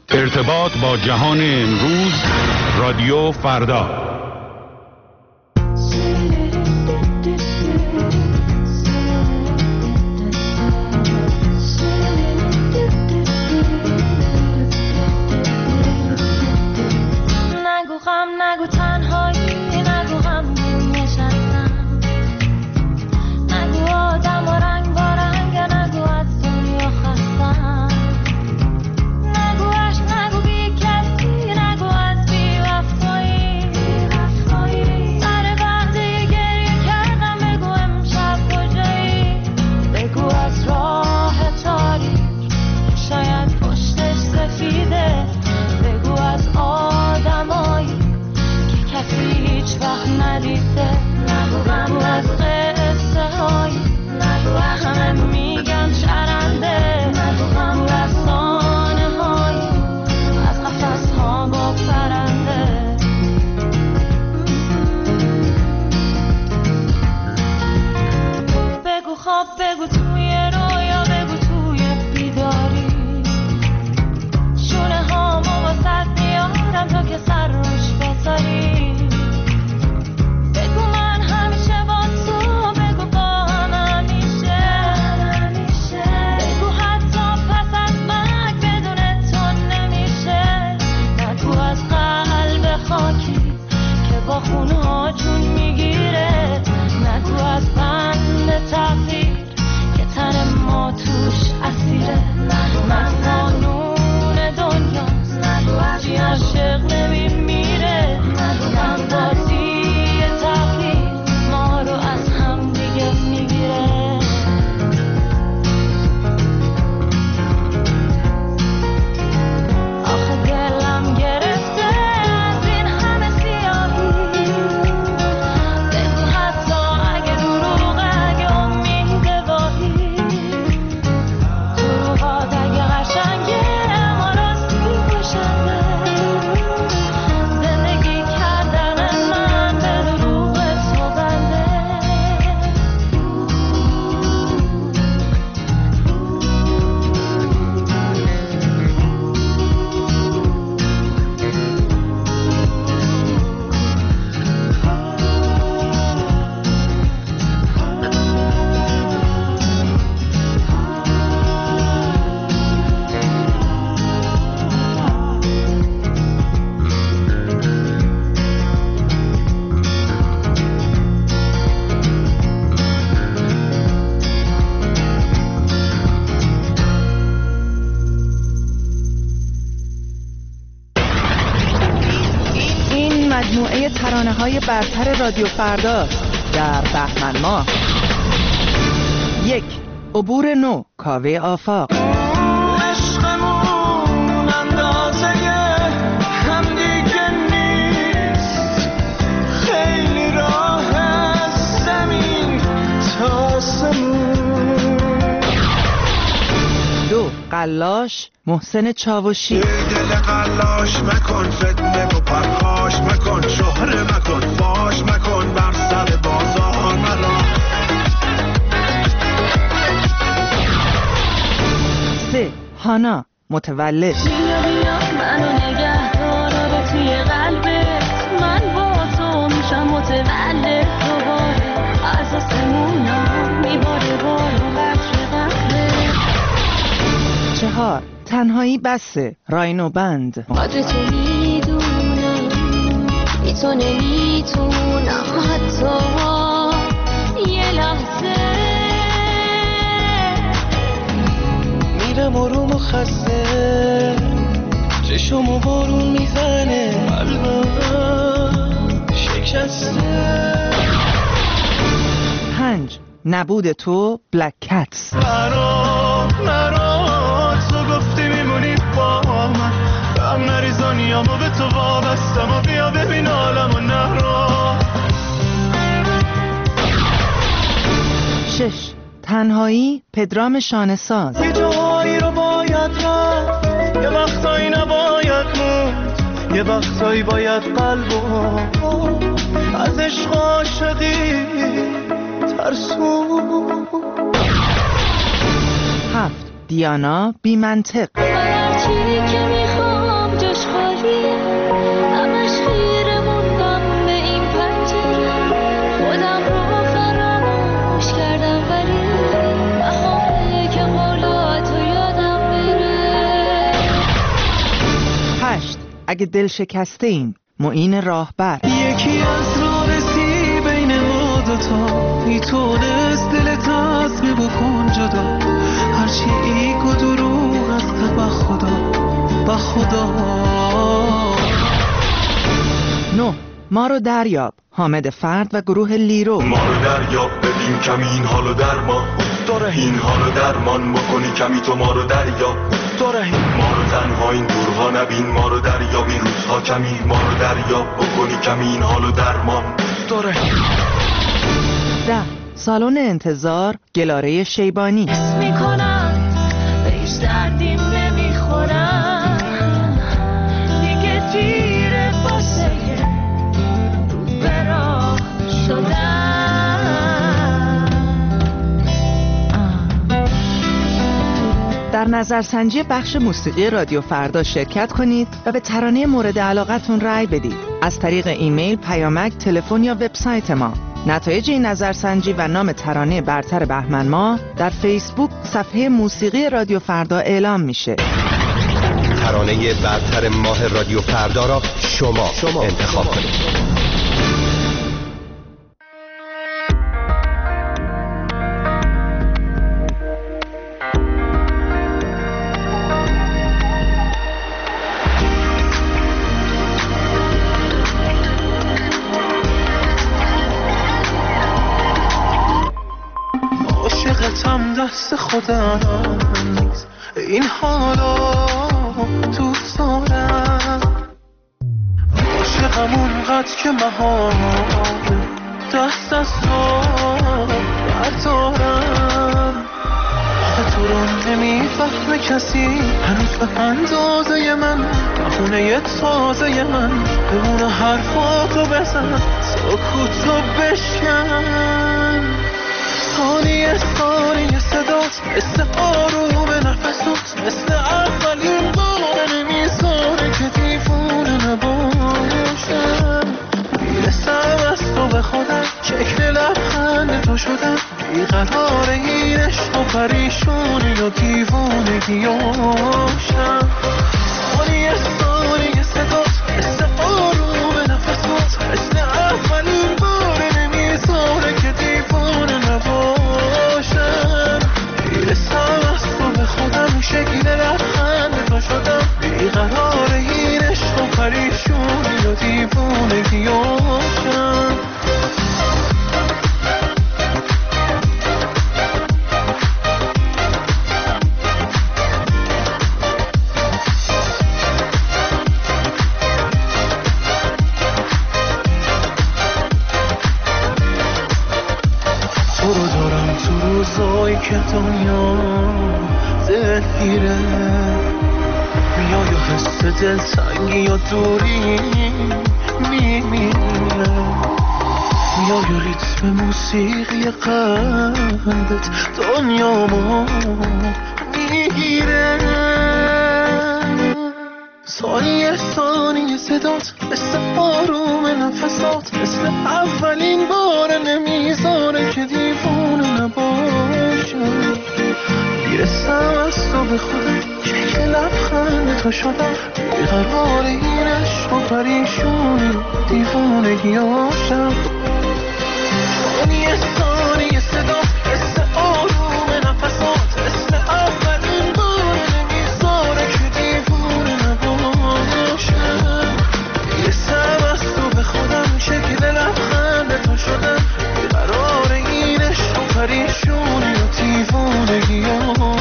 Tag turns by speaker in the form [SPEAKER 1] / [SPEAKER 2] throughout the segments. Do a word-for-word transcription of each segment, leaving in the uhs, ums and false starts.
[SPEAKER 1] ارتباط با جهان امروز، رادیو فردا.
[SPEAKER 2] نگو غم، نگو تنهایی، نگو غم نشستم، نگو آدم و رنگ با رنگ، نگو از دنیا خستم، نگو عشق، نگو بی کسی، نگو از بی وفایی، سر وقتی گریه کردم، بگو امشب کجایی، بگو از راه تاریک شاید پشتش سفیده، بگو از آدمایی که کسی هیچ وقت ندیده، نگو غم از قصه هایی، نگو همه میگن چرنده، نگو غم رسانه هایی از قفس ها با پرنده، بگو خواب، بگو توی رویا، بگو توی بیداری، شونه هامو واسد میارم تا که سر روش بذاری، بگو من همیشه با تو، بگو با هم همیشه، بگو حتی پس از مرگ بدون تو نمیشه، نگو از قلب خاکی که با خونها جون میگیره، نگو از بند تقدیر که تن ما توش اسیره، نگو من قانون دنیاست، نگو هرچی عاشق نمیمیره، نگو من بازی تقدیر ما رو از هم دیگه میگیره، آخه دلم گرفته از این همه سیاهی، بگو حتی اگه دروغه، اگه امید واهی، دروغات اگه قشنگه اما راستی کشنده، زندگی کردن من به دروغ تو بنده.
[SPEAKER 3] این مجموعه ترانه‌های برتر رادیو فردا در بهمن ماه. یک، عبور نو، کاوه آفاق.
[SPEAKER 4] عشقمون اندازه هم دیگه نیست، خیلی راه از زمین تا آسمون.
[SPEAKER 3] دو، قلاش، محسن چاوشی.
[SPEAKER 4] دل قلاش مکن، فتنه و پرخاش مکن، شهره مکن، فاش مکن، بر سر بازار مرا.
[SPEAKER 3] سه، هانا، متولد.
[SPEAKER 2] بیا بیا منو نگه دار توی قلبت، من با تو میشم متولد دوباره، از آسمونا میباره بارو قطر قطره.
[SPEAKER 3] چهار، تنهایی بسه، راینو بند.
[SPEAKER 2] قدر تو میدونم، بی تو نمیتونم حتی یه لحظه.
[SPEAKER 4] میرم آروم و خسته، چشم و بارون میزنه، قلبم شکسته.
[SPEAKER 3] پنج، نبود تو، بلک کتس.
[SPEAKER 4] مرا مرا تو گفتی میمونی با من، غم نریزانیامو به تو وابستم و بیا ببین عالمو نرا.
[SPEAKER 3] شش، تنهایی، پدرام شانه‌ساز.
[SPEAKER 4] یه جایی رو باید رفت، یه وقتایی نباید موند، یه وقتایی باید قلبو از عشق عاشقی ترسون.
[SPEAKER 3] هفت، دیانا، بی منطق.
[SPEAKER 2] هر چی که میخوام
[SPEAKER 3] اگه دل شکسته ایم، معین راهبر.
[SPEAKER 4] یکی از رانسی بین ما دوتا میتونست دلت از می بکن جدا، هرچی ایگ و دروغ است با خدا با خدا.
[SPEAKER 3] نه، ما رو دریاب، حامد فرد و گروه لیرو.
[SPEAKER 5] ما رو دریاب ببین کمی این حالو درمان داره، این حالو درمان بکنی کمی تو ما رو دریاب داره. ما رو تنها این دورها نبین، ما رو دریاب این روزها کمی، ما رو دریاب بکنی کمی این حالو درمان داره.
[SPEAKER 3] ده، سالن انتظار، گلاره شیبانی.
[SPEAKER 2] حس میکنم به هیچ دردیم نمیخورم، دیگه دیره واسه رو به راه شدم.
[SPEAKER 3] در نظرسنجی بخش موسیقی رادیو فردا شرکت کنید و به ترانه مورد علاقتون رأی بدید از طریق ایمیل، پیامک، تلفن یا وبسایت ما. نتایج این نظرسنجی و نام ترانه برتر بهمن ماه در فیسبوک صفحه موسیقی رادیو فردا اعلام میشه.
[SPEAKER 6] ترانه برتر ماه رادیو فردا را شما, شما انتخاب کنید.
[SPEAKER 4] دست خودم نیست این حالا دوست دارم، عاشقم اونقدر که محال دست از تو بردارم. آخه تو رو نمیفهمه کسی هنوز به اندازه من، بخونه تازه من بمونه حرفاتو بزن، سکوتو بشکن. ثانیه ثانیه صدات مثل آروم نفسات، مثل اولین بار نمیذاره که دیوونه نباشم. میرسم از تو به خودم، شکل لبخند تو شدم، بیقرار این عشق و پریشونی و دیوونگیاشم. ثانیه ثانیه صدات مثل آروم نفسات، مثل اولین بار نمیذاره که دیوونه نباشم. میرسم از تو به خودم، شکل لبخند تو شدم، بیقرار این عشق و پریشونی و دیوونگیاشم. که دنیا دل گیره میای و حس دل تنگی و دوری میمیره، میای و ریتم موسیقی قلبت دنیامو میگیره. ثانیه ثانیه صدات مثل آروم نفسات، مثل اولین بار نمیذاره که دیوونه نباشم. میرسم از تو به خودم، شکل لبخند تو شدم، بیقرار این عشق و پریشونی دیوونگیاشم. ثانیه ثانیه صدات مثل آروم نفسات، مثل اولین بار نمیذاره که دیوونه نباشم. میرسم از تو به خودم، شکل لبخند تو شدم، بیقرار این عشق و پریشونی و دیوونگیاشم.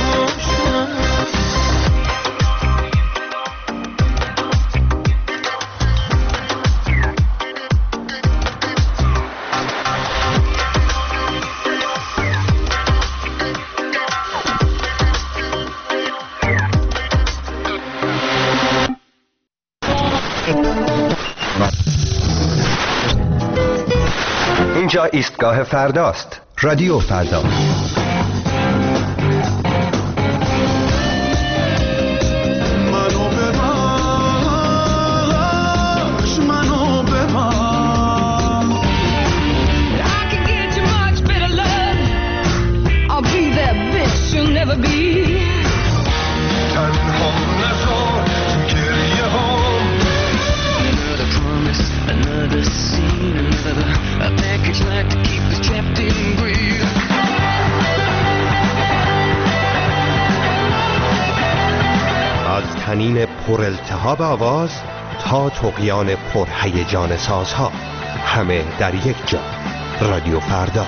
[SPEAKER 6] اینجا ایستگاه فرداست، رادیو فردا. تنین پر التهاب آواز تا طغیان پر هیجان سازها، همه در یک جا. رادیو فردا.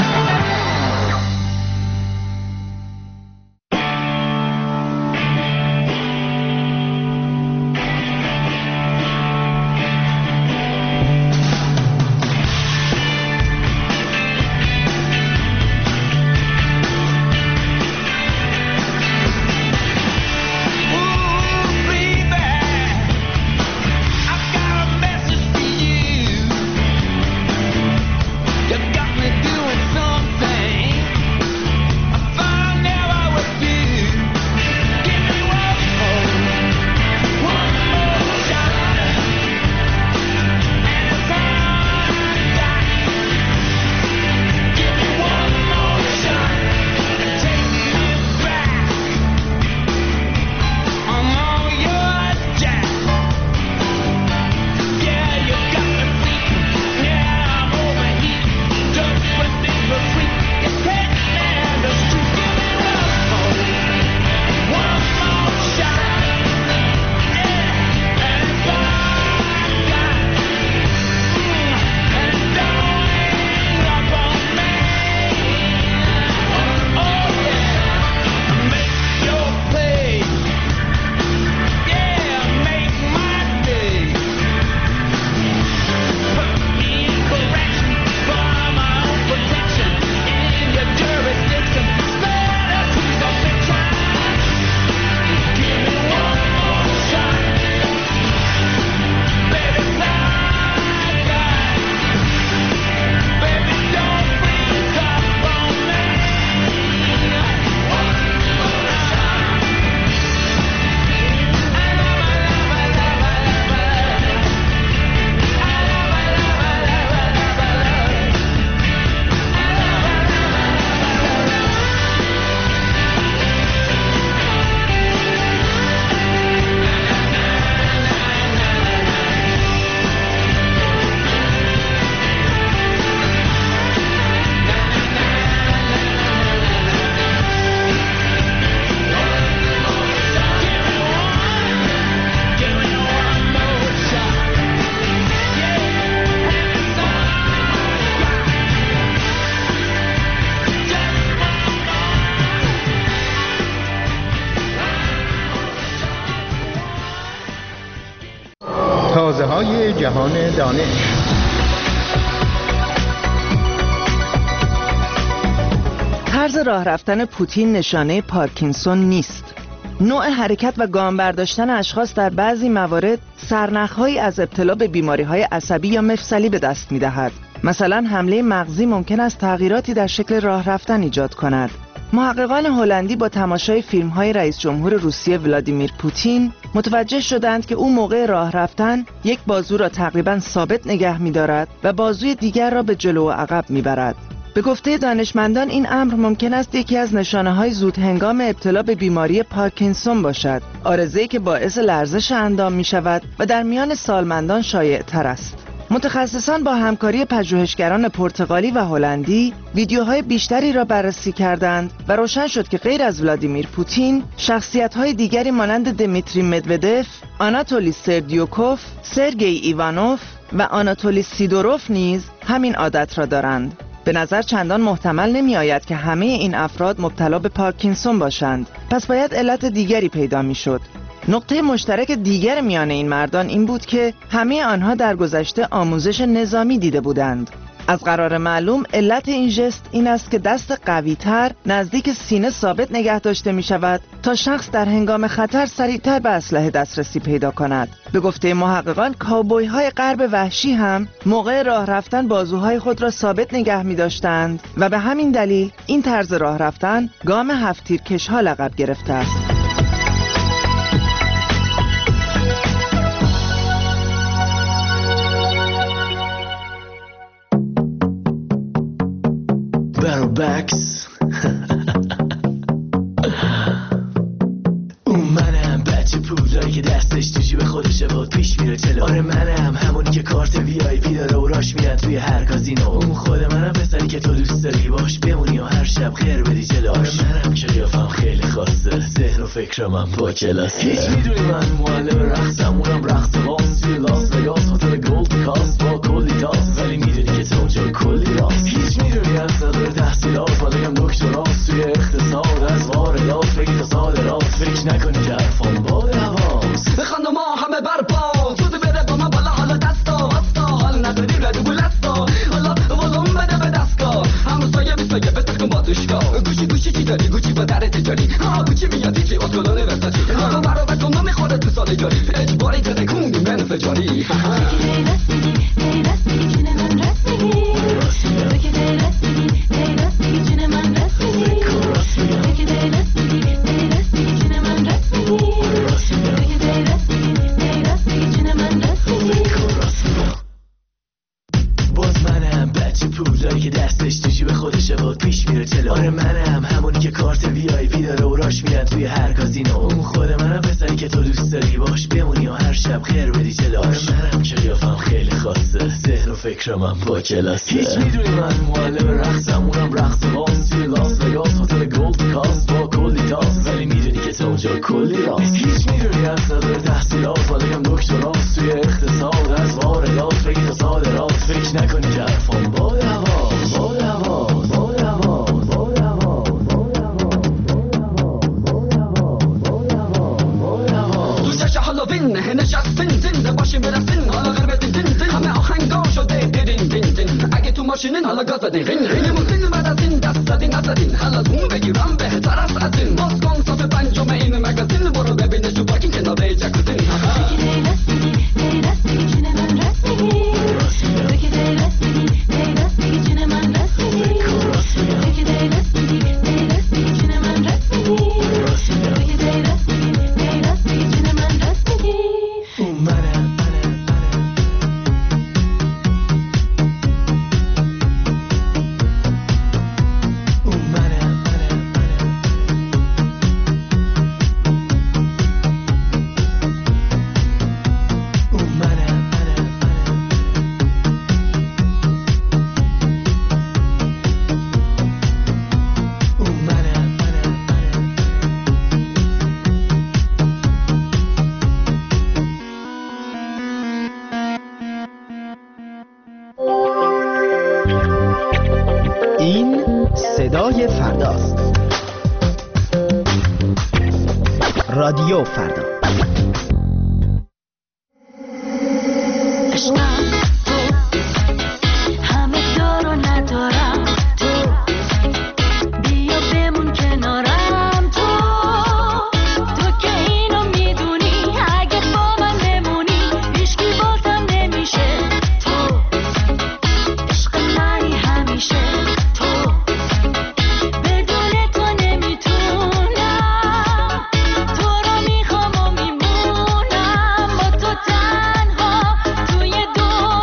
[SPEAKER 7] تازه های جهان دانش.
[SPEAKER 3] طرز راه رفتن پوتین نشانه پارکینسون نیست. نوع حرکت و گام برداشتن اشخاص در بعضی موارد سرنخ‌هایی از ابتلا به بیماری‌های عصبی یا مفصلی به دست می‌دهد. مثلا حمله مغزی ممکن است تغییراتی در شکل راه رفتن ایجاد کند. محققان هلندی با تماشای فیلم‌های رئیس جمهور روسیه ولادیمیر پوتین متوجه شدند که او موقع راه رفتن یک بازو را تقریباً ثابت نگه می‌دارد و بازوی دیگر را به جلو و عقب می‌برد. به گفته دانشمندان این امر ممکن است یکی از نشانه‌های زود هنگام ابتلا به بیماری پارکینسون باشد، عارضه‌ای که باعث لرزش اندام می‌شود و در میان سالمندان شایع‌تر است. متخصصان با همکاری پژوهشگران پرتغالی و هلندی ویدیوهای بیشتری را بررسی کردند و روشن شد که غیر از ولادیمیر پوتین، شخصیت‌های دیگری مانند دمیتری مدودف، آناتولی سردیوکوف، سرگئی ایوانوف و آناتولی سیدوروف نیز همین عادت را دارند. به نظر چندان محتمل نمی آید که همه این افراد مبتلا به پارکینسون باشند، پس باید علت دیگری پیدا می شد. نقطه مشترک دیگر میان این مردان این بود که همه آنها در گذشته آموزش نظامی دیده بودند. از قرار معلوم علت این ژست این است که دست قوی‌تر نزدیک سینه ثابت نگه داشته می شود تا شخص در هنگام خطر سریعتر به اسلحه دسترسی پیدا کند. به گفته محققان کاوبوی های غرب وحشی هم موقع راه رفتن بازوهای خود را ثابت نگه می داشتند و به همین دلیل این طرز راه رفتن گام هفت تیرکش ها لقب گرفته است.
[SPEAKER 4] Battlebacks اومدم
[SPEAKER 8] بچه پولایی که دستش تو جیب خودشه باد پیش میره جلو. آره منم همونی که کارت وی آی پی داره و راش میاد توی هر کازینو. اون خود منم پسری که تو دوست داری باش بمونی و هر شب خیر بدی جلو. آره منم که قیافم خیلی خاصه، ذهن و فکرم هم با کلاسه. هیچ میدونی من معلم رقصم، اونم رقص خاص توی لاس وگاس، هتل گولد کاست با کلی تاس. ولی میدونی که تو اونجا کلی راست. هیچ میدونی از نداره تحصیلات، ولی دکتراست توی اقتصاد. از واردات بگی تا صادرات، فکر نکنی که حرفان باد هواست.
[SPEAKER 9] بخند ما همه برپا زود بده با من بالا، حالا دستا وستا حال نداری ردو بلستا. حالا ولوم بده به دستگاه همون سایه بیسایه بتر کن با دوشگاه. گوشی گوشی چی داری گوشی با در تجاری، ها گوشی میادی چی اتکلانه وسطی. حالا برا بکن ما میخوره تو سال جاری، اجباری ترکونی من فجاری.
[SPEAKER 8] که دستش تو جیب خودشه باد پیش میره جلو. آره منم همونی که کارت وی آی پی داره و راش میاد توی هر کازینو. اون خود منم پسری که تو دوست داری باش بمونی و هر شب خیر بدی جلو. آره منم که قیافم خیلی خاصه، ذهن و فکرم هم با کلاسه. هیچ میدونی من معلم رقصم، اونم رقص خاص توی لاس وگاس، هتل گولد کاست با کلی تاس. ولی میدونی که تو اونجا کلی راست. هیچ میدونی از نداره تحصیلات، ولی هم دکتراست توی اقتصاد. از واردات بگی تا صادرات، فکر نکنی که حرفان باد هواست.
[SPEAKER 9] نشستین زنده باشیم برسین، حالا غرب دین دین دین همه آهنگا شده دیدین دین دین. اگه تو ماشینین حالا گاز بدین غین غین موسین بعد از این دست زدین نزدین. حالا زوم بگیرم بهتر است از این. باز کن صفحه پنجم این مگزین، برو ببینش تو پارکینگ کنار جکوزین.
[SPEAKER 3] صدای فرداست. رادیو فردا.
[SPEAKER 2] تو رو میخوام و میمونم با تو تنها توی دو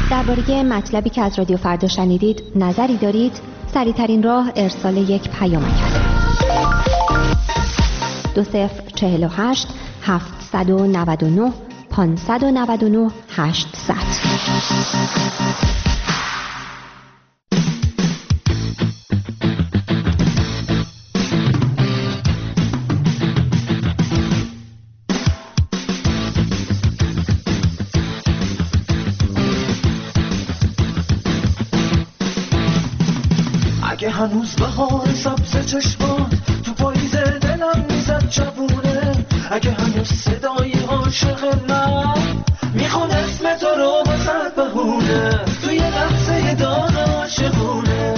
[SPEAKER 10] درباره مطلبی که از رادیو فردا شنیدید نظری دارید؟ سریع‌ترین راه ارسال یک پیامک است. دو صفر چهل و هشت هفتصد و نود و نه پانصد و نود و نه هشتصد.
[SPEAKER 4] اگه هنوز بهار سبز چشمات تو پاییز دلم میزد جوونه، اگه هنوز صدای عاشق من میخونه اسم تو رو واسد بهونه، تو یه لحظه داغ عاشقونه،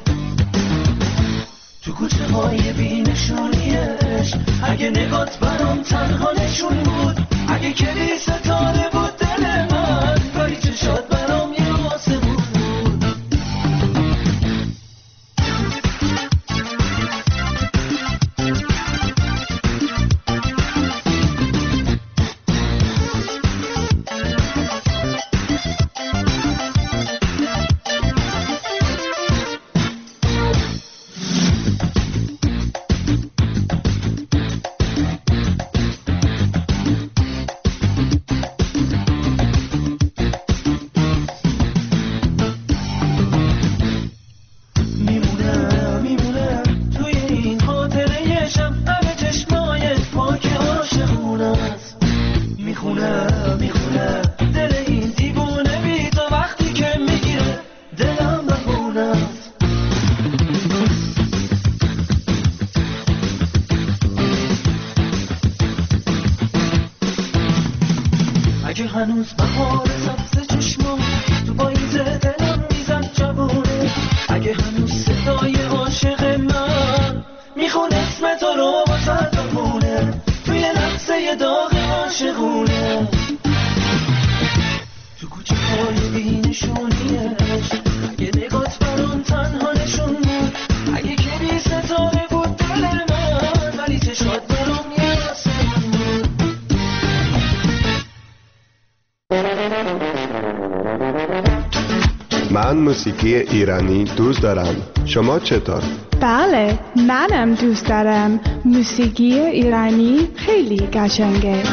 [SPEAKER 4] تو کوچه های بی نشونیش اگه نگات برام تنها نشون بود، اگه کلی ستاره بود دل من کاری چشات برام یه واسه بود. هنوز بهار سبز چشما تو پاییز دلم میزد جوونه، اگه هنوز صدای عاشق من میخونه اسم تو رو واسه بمونه، توی لحظه داغ عاشقونه، تو کوچه های بی نشونیش اگه نگات برام تنها نشون بود، اگه کلی ستاره بود دل من ولی چشات برام یه آسمون بود.
[SPEAKER 11] من موسیقی ایرانی دوست دارم. شما چطور؟
[SPEAKER 12] بله، منم دوست دارم. موسیقی ایرانی خیلی قشنگه.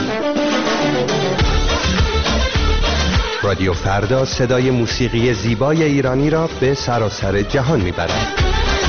[SPEAKER 6] رادیو فردا صدای موسیقی زیبای ایرانی را به سراسر جهان میبرد.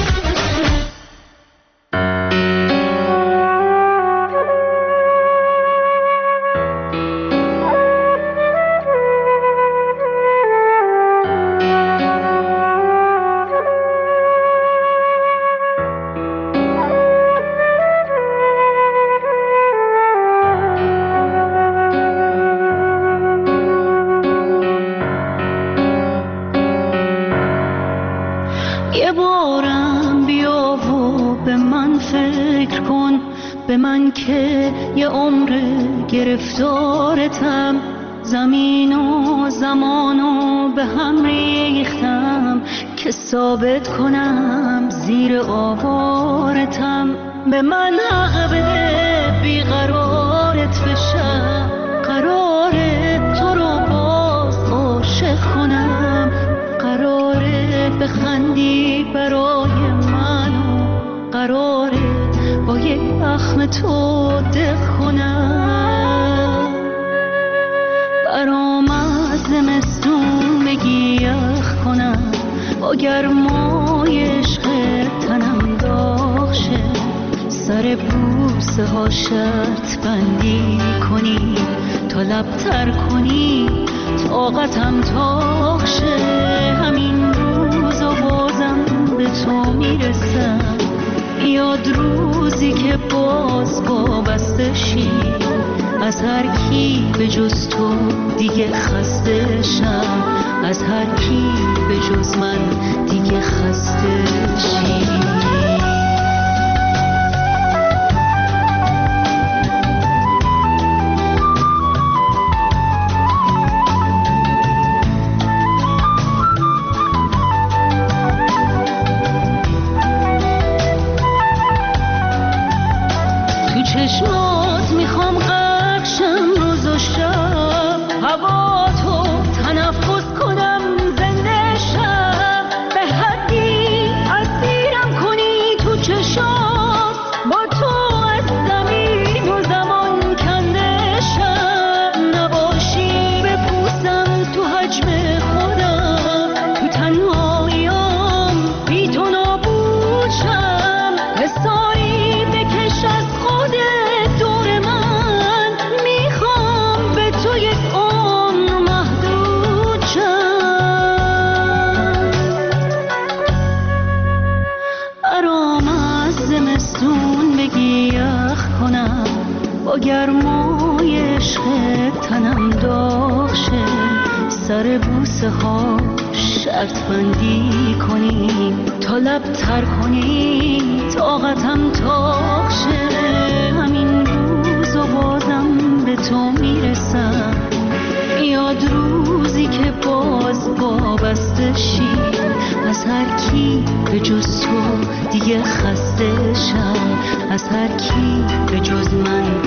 [SPEAKER 2] به من که یه عمر گرفتارتم، زمین و زمانو به هم ریختم که ثابت کنم زیر آوارتم. به من حق بده بیقرارت بشم، قراره تو رو باز عاشق کنم، قراره بخندی برای من و قراره با یک اخم تو دق کنم، برام از زمستون بگی یخ کنم، با گرمای عشق تنم داغ شه، سر بوسه ها شرط بندی کنی تا لبتر کنی طاقتم تاق شه، همین روز و بازم به تو میرسم، یاد روزی که باز وابسته شی از هر کی به جز تو دیگه خسته شم، از هر کی به جز من دیگه خسته شی. چشمات میخوام غرق شم روز و شب، هوا تو تنفس کنم قصه ها شرط بندی کنی، تا لب تر کنی طاقتم تاق شه. همین روز و بازم به تو میرسم، یاد روزی که باز وابسته شی از هر کی به جز تو دیگه خسته شم، از هر کی به جز من